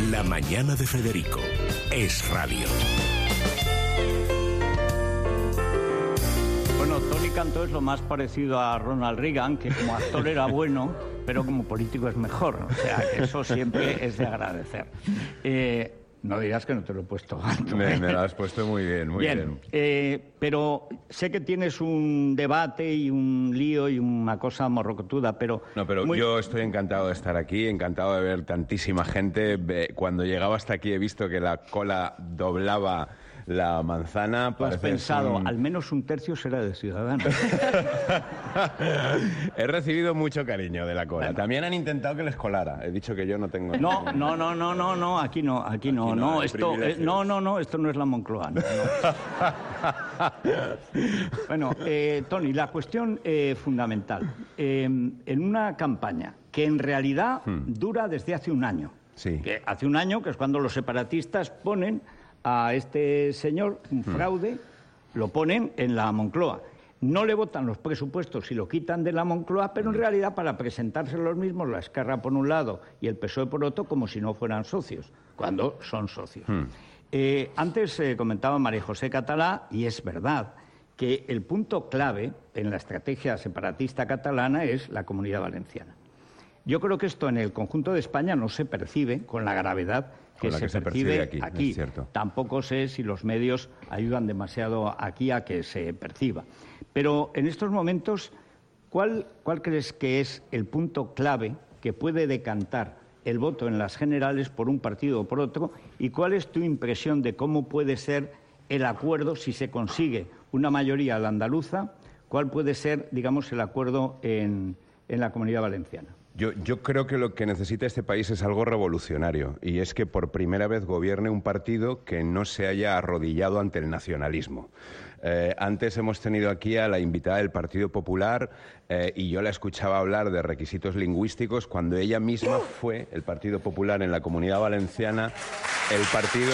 La mañana de Federico es radio. Bueno, Tony Cantó es lo más parecido a Ronald Reagan, que como actor era bueno, pero como político es mejor. O sea, que eso siempre es de agradecer. No digas que no te lo he puesto alto. Me lo has puesto muy bien, muy bien. Pero sé que tienes un debate y un lío y una cosa morrocotuda, pero... No, pero yo estoy encantado de estar aquí, encantado de ver tantísima gente. Cuando llegaba hasta aquí he visto que la cola doblaba la manzana. Tú has pensado, al menos un tercio será de Ciudadanos. He recibido mucho cariño de la cola. Bueno. También han intentado que les colara. He dicho que yo no tengo... No, aquí no. Esto no es la Moncloa. No. Bueno, Tony, la cuestión fundamental. En una campaña que en realidad dura desde hace un año. Sí. Que hace un año, que es cuando los separatistas ponen a este señor, un fraude, lo ponen en la Moncloa. No le votan los presupuestos y lo quitan de la Moncloa, pero en realidad para presentarse los mismos, la Esquerra por un lado y el PSOE por otro, como si no fueran socios, cuando son socios. Antes comentaba María José Catalá, y es verdad, que el punto clave en la estrategia separatista catalana es la Comunidad Valenciana. Yo creo que esto en el conjunto de España no se percibe con la gravedad que se percibe aquí. Tampoco sé si los medios ayudan demasiado aquí a que se perciba. Pero en estos momentos, ¿cuál crees que es el punto clave que puede decantar el voto en las generales por un partido o por otro? ¿Y cuál es tu impresión de cómo puede ser el acuerdo si se consigue una mayoría a la andaluza? ¿Cuál puede ser, digamos, el acuerdo en la Comunidad Valenciana? Yo creo que lo que necesita este país es algo revolucionario, y es que por primera vez gobierne un partido que no se haya arrodillado ante el nacionalismo. Antes hemos tenido aquí a la invitada del Partido Popular y yo la escuchaba hablar de requisitos lingüísticos cuando ella misma fue, el Partido Popular en la Comunidad Valenciana, el partido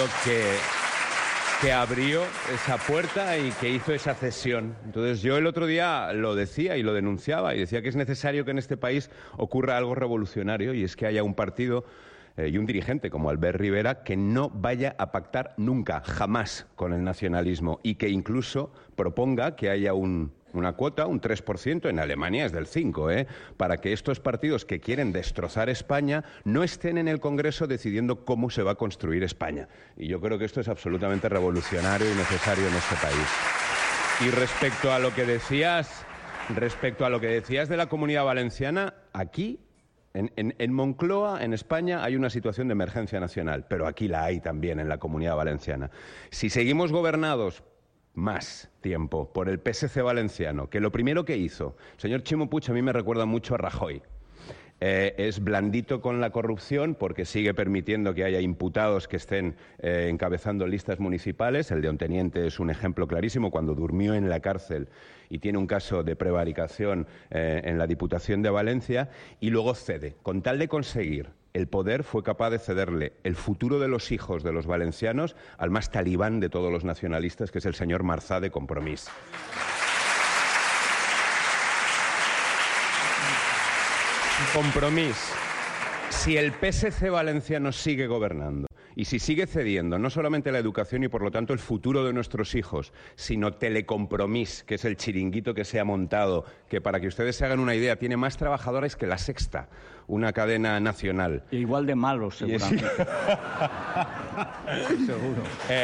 que abrió esa puerta y que hizo esa cesión. Entonces yo el otro día lo decía y lo denunciaba y decía que es necesario que en este país ocurra algo revolucionario, y es que haya un partido y un dirigente como Albert Rivera que no vaya a pactar nunca, jamás, con el nacionalismo, y que incluso proponga que haya una cuota, un 3%, en Alemania es del 5%, para que estos partidos que quieren destrozar España no estén en el Congreso decidiendo cómo se va a construir España. Y yo creo que esto es absolutamente revolucionario y necesario en este país. Y respecto a lo que decías de la Comunidad Valenciana, aquí, en Moncloa, en España, hay una situación de emergencia nacional, pero aquí la hay también en la Comunidad Valenciana. Si seguimos gobernados más tiempo por el PSC valenciano, que lo primero que hizo, el señor Chimo Puig a mí me recuerda mucho a Rajoy. Es blandito con la corrupción porque sigue permitiendo que haya imputados que estén encabezando listas municipales. El de Onteniente es un ejemplo clarísimo, cuando durmió en la cárcel y tiene un caso de prevaricación en la Diputación de Valencia, y luego cede. Con tal de conseguir el poder, fue capaz de cederle el futuro de los hijos de los valencianos al más talibán de todos los nacionalistas, que es el señor Marzá de Compromís. Compromís. Si el PSC valenciano sigue gobernando y si sigue cediendo no solamente la educación y por lo tanto el futuro de nuestros hijos, sino Telecompromís, que es el chiringuito que se ha montado, que para que ustedes se hagan una idea tiene más trabajadores que La Sexta, una cadena nacional. Igual de malos, seguramente. Seguro.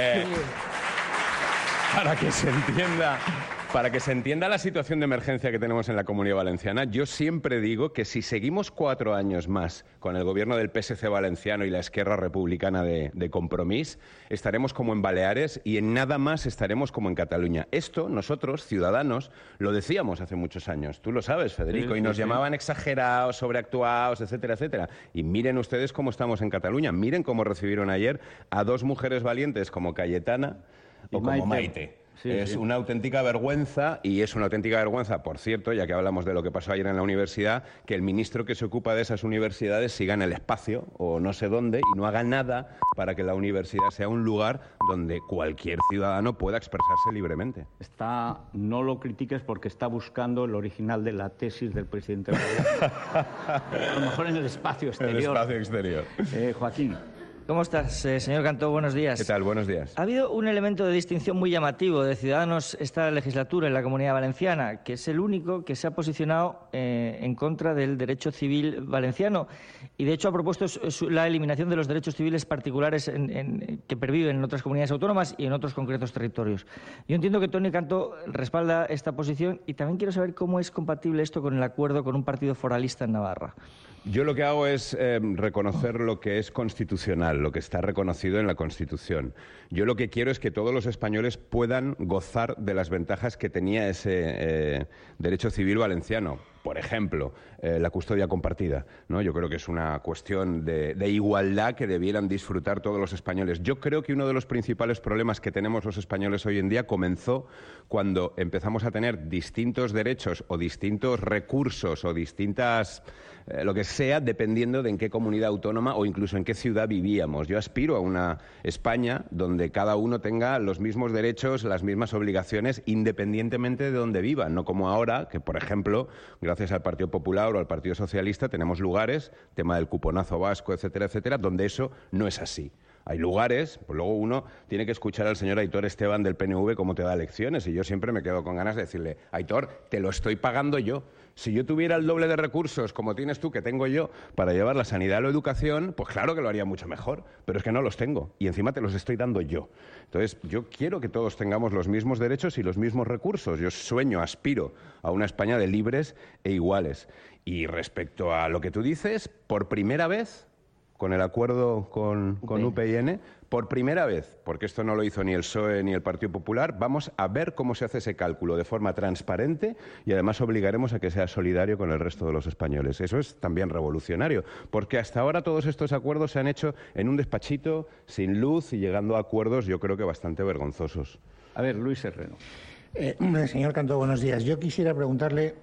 Para que se entienda la situación de emergencia que tenemos en la Comunidad Valenciana, yo siempre digo que si seguimos 4 años más con el gobierno del PSC valenciano y la Esquerra Republicana de Compromís, estaremos como en Baleares y en nada más estaremos como en Cataluña. Esto nosotros, ciudadanos, lo decíamos hace muchos años. Tú lo sabes, Federico, y nos llamaban exagerados, sobreactuados, etcétera, etcétera. Y miren ustedes cómo estamos en Cataluña. Miren cómo recibieron ayer a 2 mujeres valientes como Cayetana o como Maite. Es una auténtica vergüenza, y es una auténtica vergüenza, por cierto, ya que hablamos de lo que pasó ayer en la universidad, que el ministro que se ocupa de esas universidades siga en el espacio o no sé dónde y no haga nada para que la universidad sea un lugar donde cualquier ciudadano pueda expresarse libremente. No lo critiques porque está buscando el original de la tesis del presidente. A lo mejor en el espacio exterior. En el espacio exterior. Joaquín. ¿Cómo estás, señor Cantó? Buenos días. ¿Qué tal? Buenos días. Ha habido un elemento de distinción muy llamativo de Ciudadanos esta legislatura en la Comunidad Valenciana, que es el único que se ha posicionado en contra del derecho civil valenciano y, de hecho, ha propuesto la eliminación de los derechos civiles particulares que perviven en otras comunidades autónomas y en otros concretos territorios. Yo entiendo que Toni Cantó respalda esta posición y también quiero saber cómo es compatible esto con el acuerdo con un partido foralista en Navarra. Yo lo que hago es reconocer lo que es constitucional, lo que está reconocido en la Constitución. Yo lo que quiero es que todos los españoles puedan gozar de las ventajas que tenía ese derecho civil valenciano. Por ejemplo, la custodia compartida, ¿no? Yo creo que es una cuestión de igualdad que debieran disfrutar todos los españoles. Yo creo que uno de los principales problemas que tenemos los españoles hoy en día comenzó cuando empezamos a tener distintos derechos o distintos recursos o distintas... lo que sea, dependiendo de en qué comunidad autónoma o incluso en qué ciudad vivíamos. Yo aspiro a una España donde cada uno tenga los mismos derechos, las mismas obligaciones, independientemente de donde viva. No como ahora, que, por ejemplo, gracias al Partido Popular o al Partido Socialista, tenemos lugares, tema del cuponazo vasco, etcétera, etcétera, donde eso no es así. Hay lugares, pues luego uno tiene que escuchar al señor Aitor Esteban del PNV cómo te da lecciones, y yo siempre me quedo con ganas de decirle: Aitor, te lo estoy pagando yo. Si yo tuviera el doble de recursos como tienes tú, que tengo yo, para llevar la sanidad o la educación, pues claro que lo haría mucho mejor, pero es que no los tengo y encima te los estoy dando yo. Entonces, yo quiero que todos tengamos los mismos derechos y los mismos recursos. Yo sueño, aspiro a una España de libres e iguales. Y respecto a lo que tú dices, por primera vez, con el acuerdo con UPyN, por primera vez, porque esto no lo hizo ni el PSOE ni el Partido Popular, vamos a ver cómo se hace ese cálculo de forma transparente y además obligaremos a que sea solidario con el resto de los españoles. Eso es también revolucionario, porque hasta ahora todos estos acuerdos se han hecho en un despachito, sin luz y llegando a acuerdos, yo creo que bastante vergonzosos. A ver, Luis Herrero. Señor Cantó, buenos días. Yo quisiera preguntarle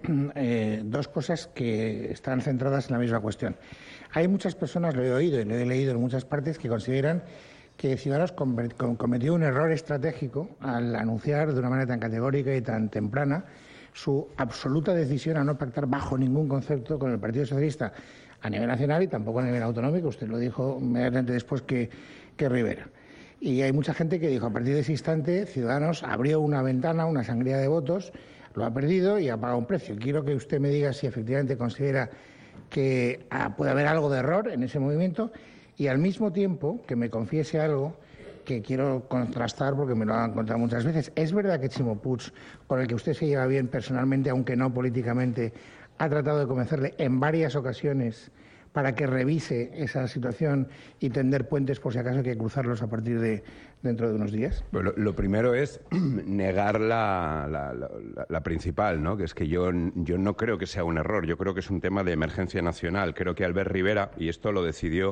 dos cosas que están centradas en la misma cuestión. Hay muchas personas, lo he oído y lo he leído en muchas partes, que consideran que Ciudadanos cometió un error estratégico al anunciar de una manera tan categórica y tan temprana su absoluta decisión a no pactar bajo ningún concepto con el Partido Socialista a nivel nacional y tampoco a nivel autonómico. Usted lo dijo inmediatamente después que Rivera. Y hay mucha gente que dijo, a partir de ese instante, Ciudadanos abrió una ventana, una sangría de votos, lo ha perdido y ha pagado un precio. Quiero que usted me diga si efectivamente considera que puede haber algo de error en ese movimiento y, al mismo tiempo, que me confiese algo que quiero contrastar porque me lo han contado muchas veces. ¿Es verdad que Ximo Puig, con el que usted se lleva bien personalmente, aunque no políticamente, ha tratado de convencerle en varias ocasiones para que revise esa situación y tender puentes por si acaso hay que cruzarlos a partir de dentro de unos días? Bueno, lo primero es negar la principal, ¿no? Que es que yo no creo que sea un error, yo creo que es un tema de emergencia nacional. Creo que Albert Rivera, y esto lo decidió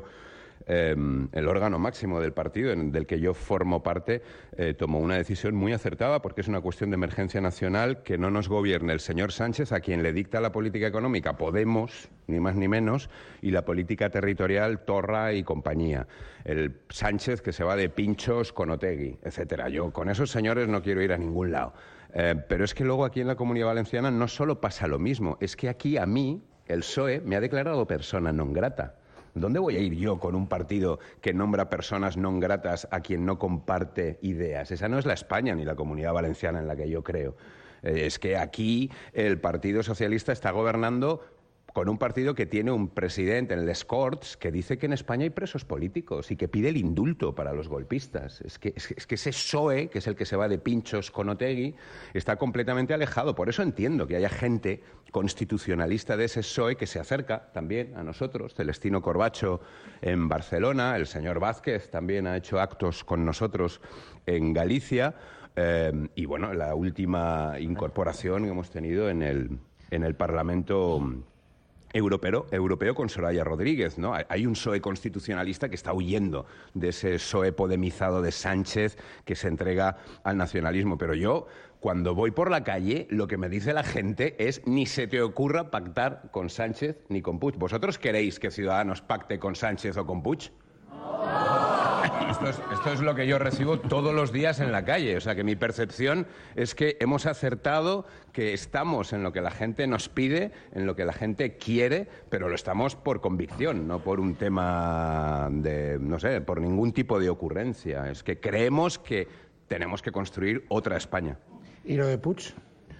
el órgano máximo del partido del que yo formo parte, tomó una decisión muy acertada porque es una cuestión de emergencia nacional, que no nos gobierne el señor Sánchez, a quien le dicta la política económica Podemos, ni más ni menos, y la política territorial Torra y compañía. El Sánchez que se va de pinchos con Otegi, etcétera. Yo con esos señores no quiero ir a ningún lado. Pero es que luego aquí en la Comunidad Valenciana no solo pasa lo mismo, es que aquí a mí el PSOE me ha declarado persona non grata. ¿Dónde voy a ir yo con un partido que nombra personas non gratas a quien no comparte ideas? Esa no es la España ni la Comunidad Valenciana en la que yo creo. Es que aquí el Partido Socialista está gobernando con un partido que tiene un presidente en les Corts que dice que en España hay presos políticos y que pide el indulto para los golpistas. Es que ese PSOE, que es el que se va de pinchos con Otegi, está completamente alejado. Por eso entiendo que haya gente constitucionalista de ese PSOE que se acerca también a nosotros. Celestino Corbacho en Barcelona, el señor Vázquez también ha hecho actos con nosotros en Galicia. Y bueno, la última incorporación que hemos tenido en el Parlamento europeo con Soraya Rodríguez, ¿no? Hay un PSOE constitucionalista que está huyendo de ese PSOE podemizado de Sánchez que se entrega al nacionalismo. Pero yo, cuando voy por la calle, lo que me dice la gente es: ni se te ocurra pactar con Sánchez ni con Puig. ¿Vosotros queréis que Ciudadanos pacte con Sánchez o con Puig? Esto es lo que yo recibo todos los días en la calle. O sea, que mi percepción es que hemos acertado, que estamos en lo que la gente nos pide, en lo que la gente quiere, pero lo estamos por convicción, no por un tema de, no sé, por ningún tipo de ocurrencia. Es que creemos que tenemos que construir otra España. ¿Y lo de Puig?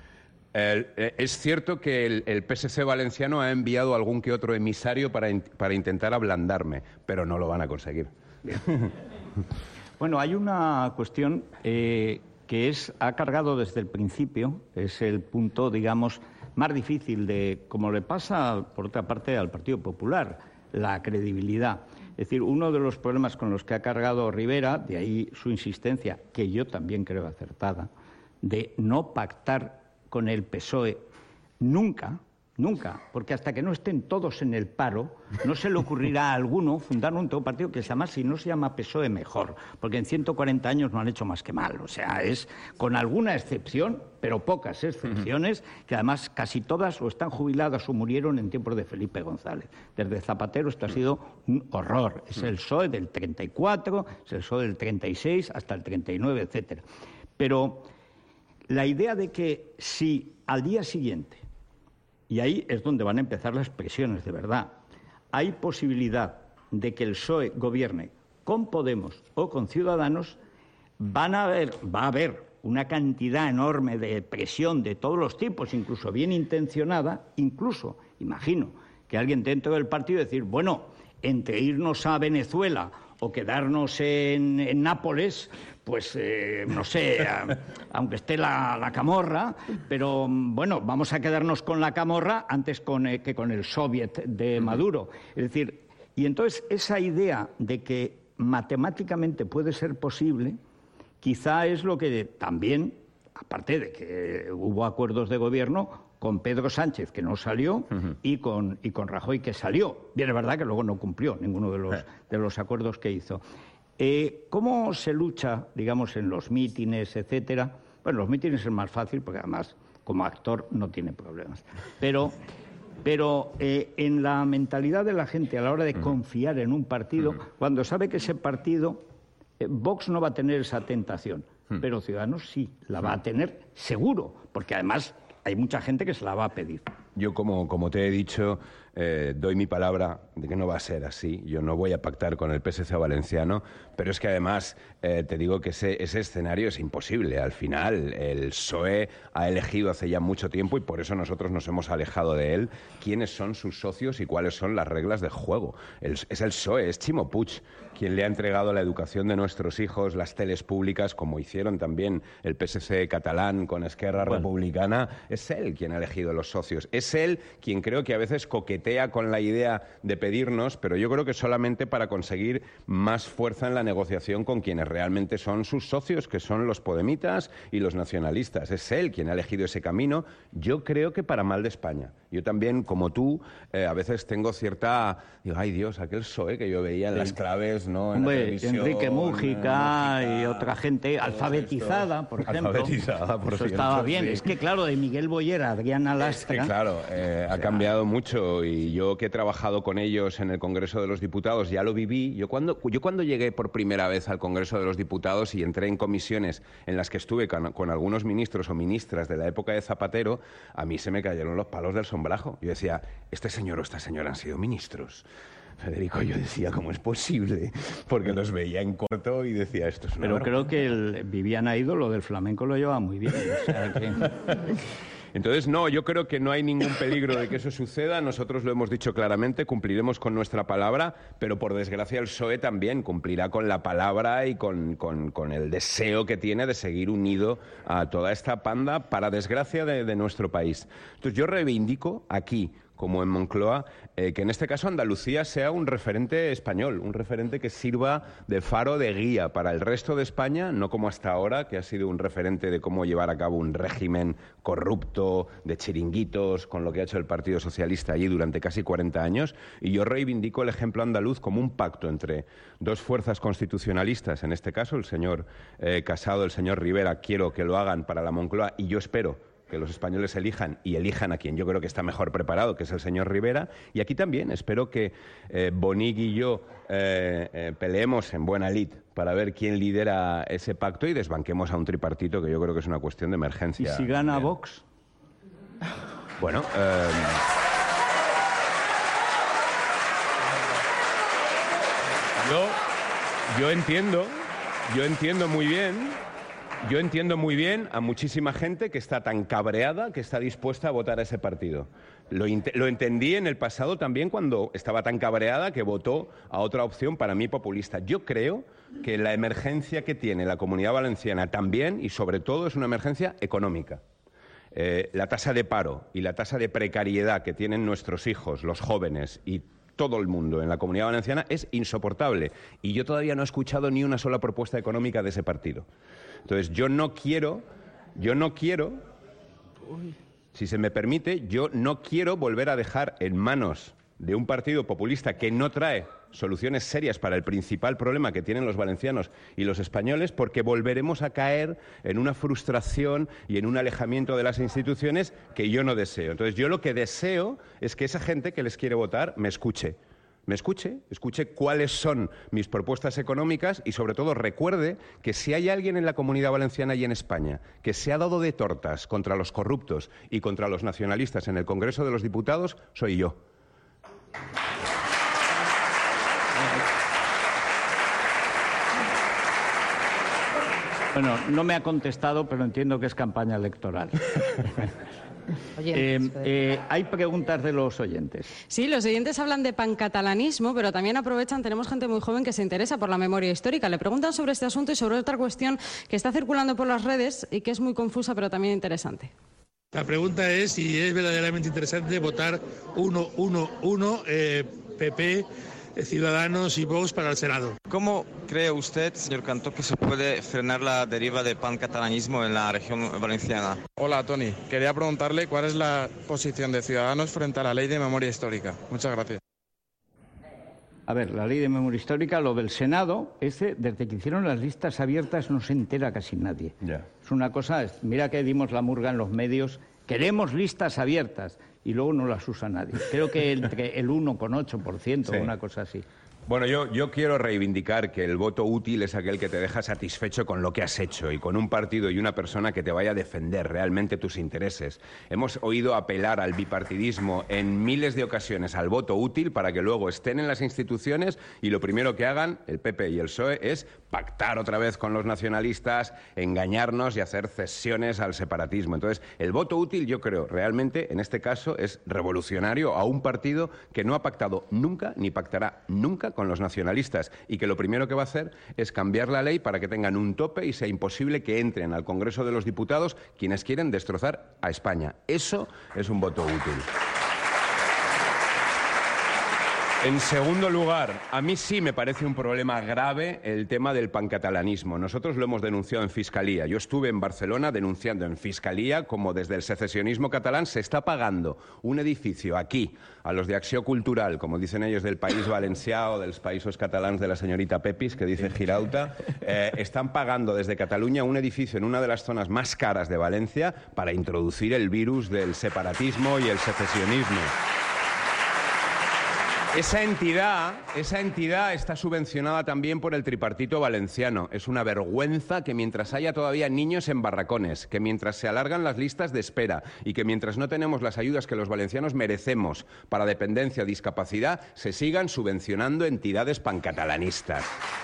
Es cierto que el PSC valenciano ha enviado algún que otro emisario para intentar ablandarme, pero no lo van a conseguir. Bueno, hay una cuestión que ha cargado desde el principio, es el punto, digamos, más difícil de, como le pasa, por otra parte, al Partido Popular, la credibilidad. Es decir, uno de los problemas con los que ha cargado Rivera, de ahí su insistencia, que yo también creo acertada, de no pactar con el PSOE nunca, porque hasta que no estén todos en el paro, no se le ocurrirá a alguno fundar un nuevo partido que se llama, si no se llama PSOE, mejor, porque en 140 años no han hecho más que mal. O sea, es con alguna excepción, pero pocas excepciones, que además casi todas o están jubiladas o murieron en tiempos de Felipe González. Desde Zapatero esto ha sido un horror. Es el PSOE del 34, es el PSOE del 36 hasta el 39, etcétera. Pero la idea de que si al día siguiente, y ahí es donde van a empezar las presiones de verdad, hay posibilidad de que el PSOE gobierne con Podemos o con Ciudadanos, va a haber una cantidad enorme de presión de todos los tipos, incluso bien intencionada, incluso, imagino, que alguien dentro del partido decir, bueno, entre irnos a Venezuela o quedarnos en Nápoles, pues no sé, aunque esté la camorra, pero bueno, vamos a quedarnos con la camorra antes que con el soviet de Maduro. Es decir, y entonces esa idea de que matemáticamente puede ser posible, quizá es lo que también, aparte de que hubo acuerdos de gobierno con Pedro Sánchez, que no salió, y con Rajoy, que salió. Bien, es verdad que luego no cumplió ninguno de los acuerdos que hizo. ¿Cómo se lucha, digamos, en los mítines, etcétera? Bueno, los mítines es más fácil, porque además, como actor, no tiene problemas. Pero en la mentalidad de la gente a la hora de confiar en un partido, cuando sabe que ese partido, Vox no va a tener esa tentación, pero Ciudadanos sí, la va a tener seguro, porque además hay mucha gente que se la va a pedir. Yo, como te he dicho, doy mi palabra de que no va a ser así. Yo no voy a pactar con el PSC valenciano, pero es que además te digo que ese escenario es imposible. Al final, el PSOE ha elegido hace ya mucho tiempo, y por eso nosotros nos hemos alejado de él, quiénes son sus socios y cuáles son las reglas de juego. Es el PSOE, es Ximo Puig quien le ha entregado la educación de nuestros hijos, las teles públicas, como hicieron también el PSC catalán con Esquerra Republicana. Es él quien ha elegido los socios. Es él quien creo que a veces coquetea con la idea de pedirnos, pero yo creo que solamente para conseguir más fuerza en la negociación con quienes realmente son sus socios, que son los podemitas y los nacionalistas. Es él quien ha elegido ese camino, yo creo que para mal de España. Yo también, como tú, a veces tengo cierta... Digo, ay Dios, aquel PSOE que yo veía en las claves, ¿no? En la televisión, Enrique Mújica y otra gente alfabetizada, por ejemplo. Alfabetizada, por eso cierto, estaba bien. sí. Es que, claro, de Miguel Boyer a Adriana Lastra... Claro, ha cambiado mucho, y yo que he trabajado con ellos en el Congreso de los Diputados ya lo viví. Yo cuando llegué por primera vez al Congreso de los Diputados y entré en comisiones en las que estuve con algunos ministros o ministras de la época de Zapatero, a mí se me cayeron los palos del sombrajo. Yo decía, este señor o esta señora han sido ministros. Federico, yo decía, ¿cómo es posible? Porque los veía en corto y decía, esto es una Pero broma. creo que Viviana Ido, lo del flamenco, lo lleva muy bien. O sea que... Entonces, no, yo creo que no hay ningún peligro de que eso suceda. Nosotros lo hemos dicho claramente, cumpliremos con nuestra palabra, pero por desgracia el PSOE también cumplirá con la palabra y con el deseo que tiene de seguir unido a toda esta panda, para desgracia de nuestro país. Entonces, yo reivindico aquí, como en Moncloa, que en este caso Andalucía sea un referente español, un referente que sirva de faro, de guía para el resto de España, no como hasta ahora, que ha sido un referente de cómo llevar a cabo un régimen corrupto, de chiringuitos, con lo que ha hecho el Partido Socialista allí durante casi 40 años. Y yo reivindico el ejemplo andaluz como un pacto entre dos fuerzas constitucionalistas, en este caso el señor Casado, el señor Rivera, quiero que lo hagan para la Moncloa, y yo espero que los españoles elijan y elijan a quien yo creo que está mejor preparado, que es el señor Rivera. Y aquí también espero que Bonig y yo peleemos en buena lid para ver quién lidera ese pacto y desbanquemos a un tripartito, que yo creo que es una cuestión de emergencia. ¿Y si gana Vox? Bueno, yo entiendo muy bien a muchísima gente que está tan cabreada que está dispuesta a votar a ese partido. Lo entendí en el pasado también cuando estaba tan cabreada que votó a otra opción para mí populista. Yo creo que la emergencia que tiene la Comunidad Valenciana también y sobre todo es una emergencia económica. La tasa de paro y la tasa de precariedad que tienen nuestros hijos, los jóvenes y todo el mundo en la Comunidad Valenciana es insoportable. Y yo todavía no he escuchado ni una sola propuesta económica de ese partido. Entonces, yo no quiero, si se me permite, yo no quiero volver a dejar en manos de un partido populista que no trae soluciones serias para el principal problema que tienen los valencianos y los españoles, porque volveremos a caer en una frustración y en un alejamiento de las instituciones que yo no deseo. Entonces, yo lo que deseo es que esa gente que les quiere votar me escuche cuáles son mis propuestas económicas y, sobre todo, recuerde que si hay alguien en la Comunidad Valenciana y en España que se ha dado de tortas contra los corruptos y contra los nacionalistas en el Congreso de los Diputados, soy yo. Bueno, no me ha contestado, pero entiendo que es campaña electoral. Hay preguntas de los oyentes. Sí, los oyentes hablan de pancatalanismo, pero también aprovechan, tenemos gente muy joven que se interesa por la memoria histórica. Le preguntan sobre este asunto y sobre otra cuestión que está circulando por las redes y que es muy confusa, pero también interesante. La pregunta es si es verdaderamente interesante votar 1-1-1 PP, Ciudadanos y Vox para el Senado. ¿Cómo cree usted, señor Cantó, que se puede frenar la deriva de pancatalanismo en la región valenciana? Hola, Tony. Quería preguntarle cuál es la posición de Ciudadanos frente a la ley de memoria histórica. Muchas gracias. A ver, la ley de memoria histórica, lo del Senado, desde que hicieron las listas abiertas no se entera casi nadie. Yeah. Es una cosa, mira que dimos la murga en los medios, queremos listas abiertas y luego no las usa nadie. Creo que entre el 1,8%, sí, una cosa así. Bueno, yo quiero reivindicar que el voto útil es aquel que te deja satisfecho con lo que has hecho y con un partido y una persona que te vaya a defender realmente tus intereses. Hemos oído apelar al bipartidismo en miles de ocasiones al voto útil para que luego estén en las instituciones y lo primero que hagan el PP y el PSOE es pactar otra vez con los nacionalistas, engañarnos y hacer cesiones al separatismo. Entonces, el voto útil, yo creo, realmente, en este caso, es revolucionario a un partido que no ha pactado nunca ni pactará nunca con los nacionalistas y que lo primero que va a hacer es cambiar la ley para que tengan un tope y sea imposible que entren al Congreso de los Diputados quienes quieren destrozar a España. Eso es un voto útil. En segundo lugar, a mí sí me parece un problema grave el tema del pancatalanismo. Nosotros lo hemos denunciado en Fiscalía. Yo estuve en Barcelona denunciando en Fiscalía cómo desde el secesionismo catalán se está pagando un edificio aquí a los de Acció Cultural, como dicen ellos del País Valencià o de los països catalans de la señorita Pepis, que dice Girauta, están pagando desde Cataluña un edificio en una de las zonas más caras de Valencia para introducir el virus del separatismo y el secesionismo. Esa entidad está subvencionada también por el tripartito valenciano. Es una vergüenza que mientras haya todavía niños en barracones, que mientras se alargan las listas de espera y que mientras no tenemos las ayudas que los valencianos merecemos para dependencia o discapacidad, se sigan subvencionando entidades pancatalanistas.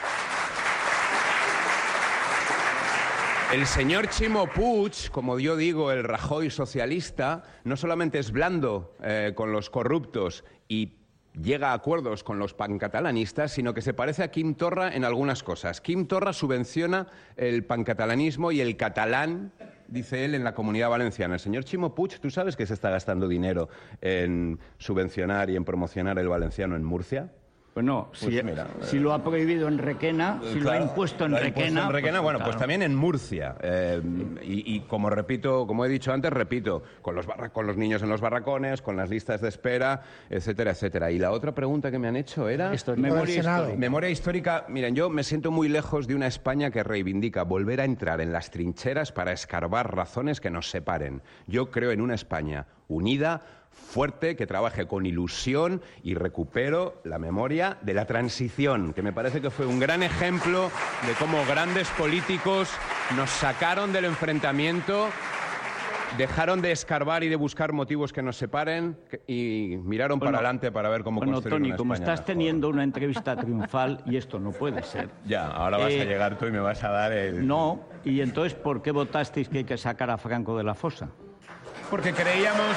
El señor Ximo Puig, como yo digo, el Rajoy socialista, no solamente es blando con los corruptos y llega a acuerdos con los pancatalanistas, sino que se parece a Quim Torra en algunas cosas. Quim Torra subvenciona el pancatalanismo y el catalán, dice él, en la Comunidad Valenciana. El señor Ximo Puig, ¿tú sabes que se está gastando dinero en subvencionar y en promocionar el valenciano en Murcia? Pues no, si lo ha prohibido en Requena, si claro, lo ha impuesto en Requena... Bueno, claro. pues también en Murcia. Y como repito, como he dicho antes, repito, con los niños en los barracones, con las listas de espera, etcétera, etcétera. Y la otra pregunta que me han hecho era... Memoria histórica. Miren, yo me siento muy lejos de una España que reivindica volver a entrar en las trincheras para escarbar razones que nos separen. Yo creo en una España unida, fuerte, que trabaje con ilusión, y recupero la memoria de la transición, que me parece que fue un gran ejemplo de cómo grandes políticos nos sacaron del enfrentamiento, dejaron de escarbar y de buscar motivos que nos separen y miraron para adelante para ver cómo construir Tony, una como España estás mejor. teniendo una entrevista triunfal, y esto no puede ser. Ya, ahora vas a llegar tú y me vas a dar el... No, y entonces, ¿por qué votasteis que hay que sacar a Franco de la fosa? Porque creíamos...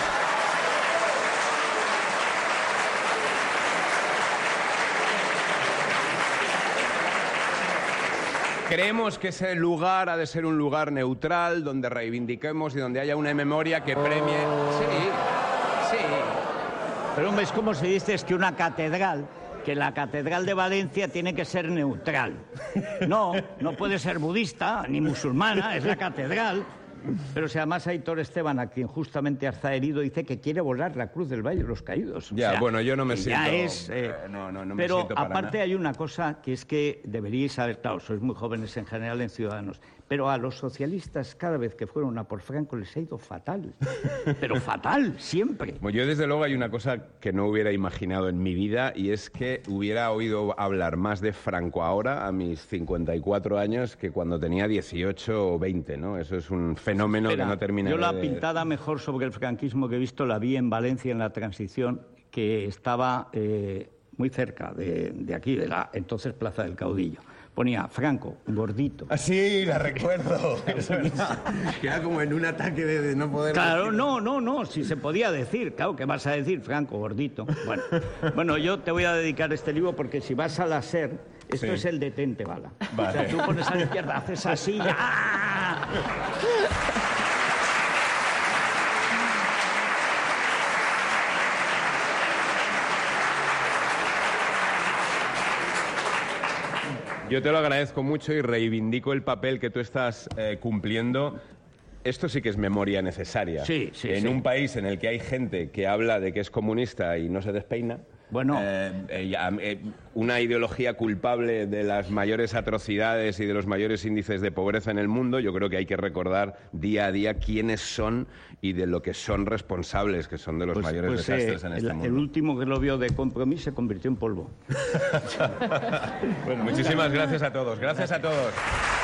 Creemos que ese lugar ha de ser un lugar neutral, donde reivindiquemos y donde haya una memoria que premie... Sí. Pero, hombre, es como si dices que una catedral, que la Catedral de Valencia tiene que ser neutral. No puede ser budista ni musulmana, es la catedral. Pero si además Aitor Esteban, a quien justamente has herido, dice que quiere volar la Cruz del Valle de los Caídos. Ya, o sea, bueno, yo no me siento... No me pero siento para aparte nada. Hay una cosa que es que deberíais saber, claro, sois muy jóvenes en general en Ciudadanos, pero a los socialistas cada vez que fueron a por Franco les ha ido fatal. Pero fatal, siempre. Bueno, yo desde luego hay una cosa que no hubiera imaginado en mi vida, y es que hubiera oído hablar más de Franco ahora, a mis 54 años, que cuando tenía 18 o 20, ¿no? Eso es un fenómeno que no termina de... Yo la pintada mejor sobre el franquismo que he visto la vi en Valencia en la transición, que estaba muy cerca de aquí, de la entonces Plaza del Caudillo. Ponía Franco, gordito. Ah, sí, la recuerdo. Queda como en un ataque de no poder... Claro, no, si se podía decir. Claro, ¿qué vas a decir? Franco, gordito. Bueno, yo te voy a dedicar este libro porque si vas a la SER, esto es el detente bala. Vale. O sea, tú pones a la izquierda, haces así... ¡Ah! Yo te lo agradezco mucho y reivindico el papel que tú estás cumpliendo. Esto sí que es memoria necesaria. Sí. En un país en el que hay gente que habla de que es comunista y no se despeina. Bueno, una ideología culpable de las mayores atrocidades y de los mayores índices de pobreza en el mundo. Yo creo que hay que recordar día a día quiénes son y de lo que son responsables, que son de los mayores desastres en este mundo. El último que lo vio de Compromís se convirtió en polvo. Bueno, muchísimas gracias a todos. Gracias a todos.